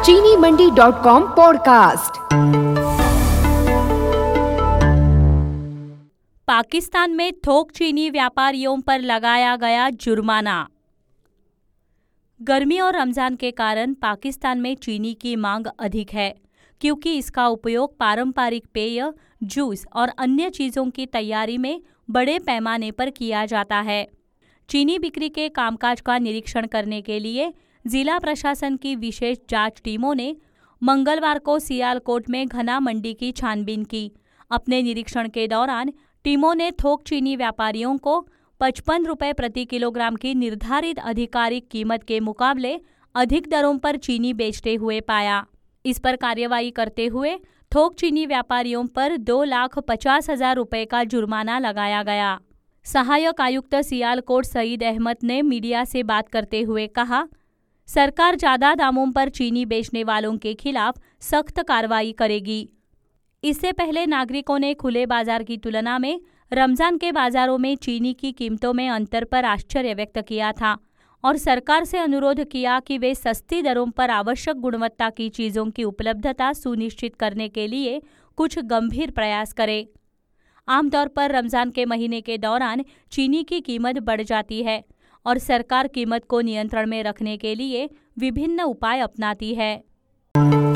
चीनीमंडी.com podcast. Pakistan में थोक चीनी व्यापारियों पर लगाया गया जुर्माना। गर्मी और रमजान के कारण पाकिस्तान में चीनी की मांग अधिक है, क्योंकि इसका उपयोग पारंपरिक पेय, जूस और अन्य चीज़ों की तैयारी में बड़े पैमाने पर किया जाता है। चीनी बिक्री के कामकाज का निरीक्षण करने के लिए जिला प्रशासन की विशेष जांच टीमों ने मंगलवार को सियालकोट में घना मंडी की छानबीन की। अपने निरीक्षण के दौरान टीमों ने थोक चीनी व्यापारियों को 55 रुपये प्रति किलोग्राम की निर्धारित आधिकारिक कीमत के मुकाबले अधिक दरों पर चीनी बेचते हुए पाया। इस पर कार्रवाई करते हुए थोक चीनी व्यापारियों पर 2,50,000 रुपये का जुर्माना लगाया गया। सहायक आयुक्त सियालकोट सईद अहमद ने मीडिया से बात करते हुए कहा, सरकार ज्यादा दामों पर चीनी बेचने वालों के खिलाफ सख्त कार्रवाई करेगी। इससे पहले नागरिकों ने खुले बाजार की तुलना में रमजान के बाजारों में चीनी की कीमतों में अंतर पर आश्चर्य व्यक्त किया था और सरकार से अनुरोध किया कि वे सस्ती दरों पर आवश्यक गुणवत्ता की चीज़ों की उपलब्धता सुनिश्चित करने के लिए कुछ गंभीर प्रयास करें। आमतौर पर रमजान के महीने के दौरान चीनी की कीमत बढ़ जाती है और सरकार कीमत को नियंत्रण में रखने के लिए विभिन्न उपाय अपनाती है।